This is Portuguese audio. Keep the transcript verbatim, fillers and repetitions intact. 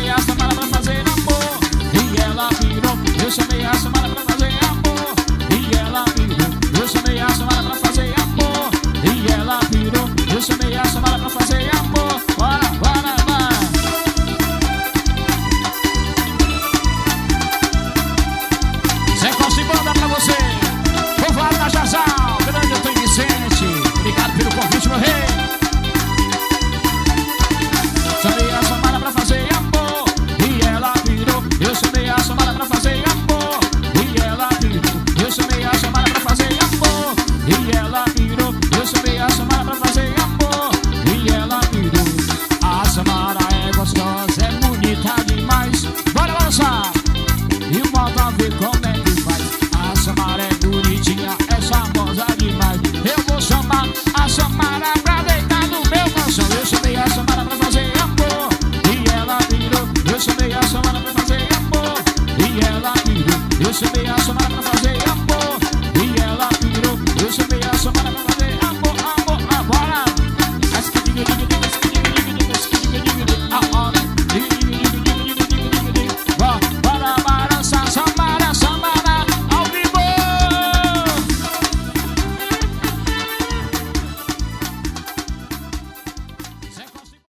chamei a Samara pra fazer amor e ela virou. Eu chamei a Samara pra fazer amor e ela virou. Eu chamei a Samara pra fazer amor e ela virou. Eu chamei a Samara pra fazer amor. Bora, bora, bora. Zé Costa e Banda pra você. Povoado da Jazal, grande Antônio Vicente. Obrigado pelo convite, meu rei. Chamei a Samara pra fazer amor e ela virou. Eu chamei a Samara pra fazer amor e ela virou. Eu chamei a Samara pra fazer amor e ela virou. Eu chamei a Samara pra fazer amor e ela virou. A Samara é gostosa, é bonita demais. Bora lançar e volta a ver como é que faz. A Samara é bonitinha, é famosa demais. Eu vou chamar a Samara pra deitar no meu colchão. Eu chamei a Samara pra fazer amor e ela virou. Eu chamei a Samara pra fazer amor e ela virou. Eu chamei a Samara